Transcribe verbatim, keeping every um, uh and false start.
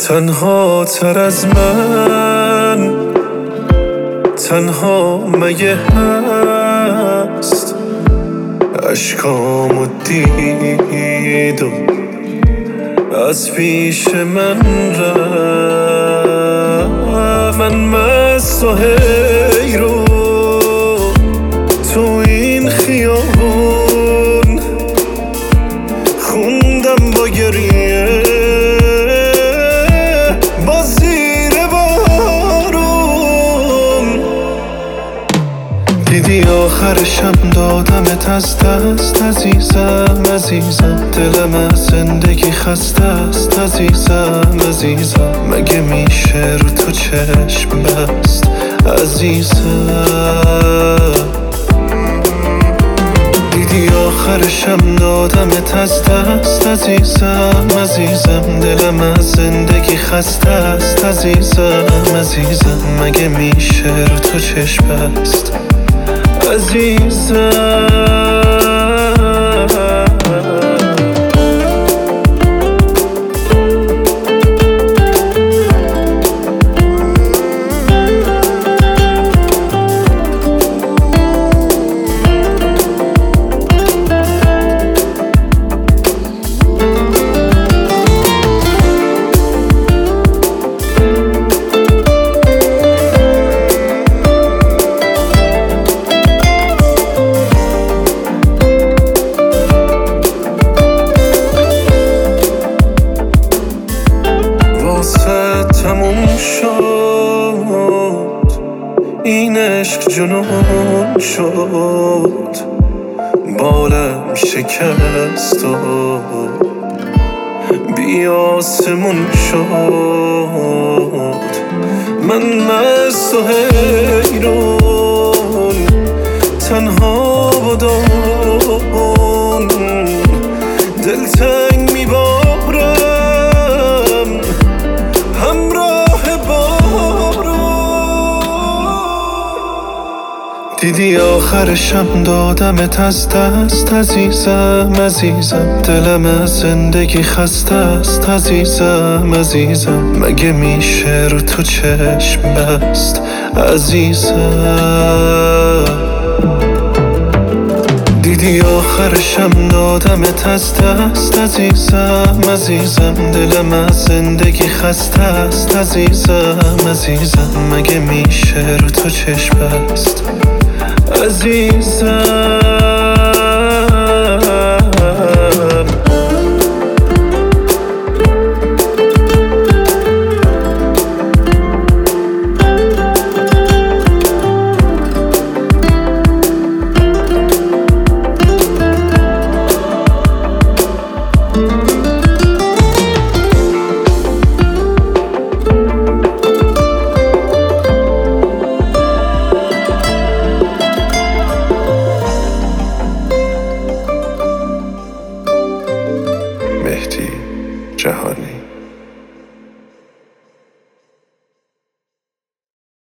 تنها تر از من تنها مگه هست اشکامو دید و از پیش من رفت. من مست و حیرون تو این خیابون خوندم با گریه با زیر بارون. دیدی آخرشم دادمت از دست عزیزم عزیزم. دلم از زندگی خسته است عزیزم عزیزم. مگه میشه رو تو چشم بست عزیزم. دیدی آخرشم دادمت از دست عزیزم عزیزم. دلم از زندگی خسته است عزیزم عزیزم. مگه میشه رو تو چشم بست عزیزم. تموم شد این عشق جنون شد بالم شکست و بی آسمون شد. من مست و حیرون تنها بدون دلتنگ میبارم همراه بارون. دیدی آخرشم دادمت از دست عزیزم عزیزم. دلم از زندگی خسته است عزیزم عزیزم. مگه میشه رو تو چشم بست عزیزم. دیدی آخرشم دادمت از دست عزیزم عزیزم. دلم از زندگی خسته است عزیزم عزیزم. مگه میشه رو تو چشم بست عزیزم.